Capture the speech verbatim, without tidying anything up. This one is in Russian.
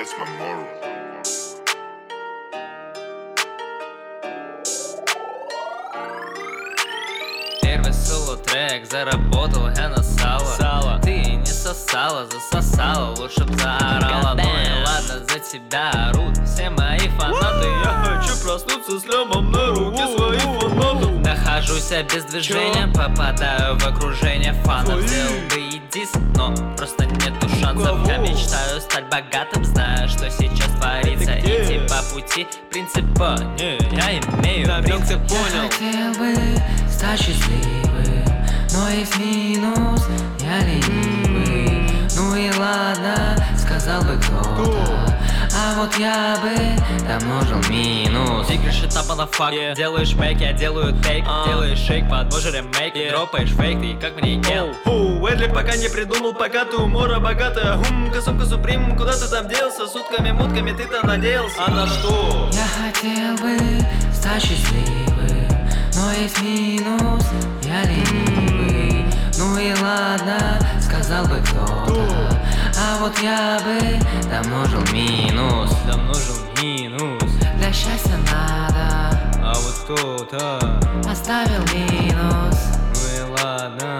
That's my moral. Первый соло-трек, заработал я на сало. Сало. Ты не сосала, засосала, лучше б заорала. Ну и ладно, за тебя орут все мои фанаты. Я хочу проснуться с лямом на руке своих фанатов. Нахожусь я без движения, попадаю в окружение фанов. Твои. Сделал бы и диск, но просто нету шансов. Я мечтаю стать богатым, зная, что сейчас творится. Ты где? Идти по пути принципа, не, я имею Намёк ты принцип. понял. Я хотел бы стать счастливым, но есть минус, я ленивый. Ну и ладно, сказал бы кто-то, а вот я бы давно жил минус. Тигришь этапа на факт, Yeah. делаешь мейк, я делаю тейк. Uh. Делаешь шейк, подвожу ремейк. Yeah. Дропаешь фейк, ты как мне ел. Оу, Уэдли пока не придумал, пока ты умора богатая. Хум, косовка суприм, куда ты там делся? Сутками, мутками ты-то надеялся. А на что? Я хотел бы стать счастливым, но есть минус, я ленивый. Ну и ладно, сказал бы кто-то, а вот я бы давно жил минус. Давно жил минус, Для счастья надо, а вот кто-то, оставил минус. ну и ладно.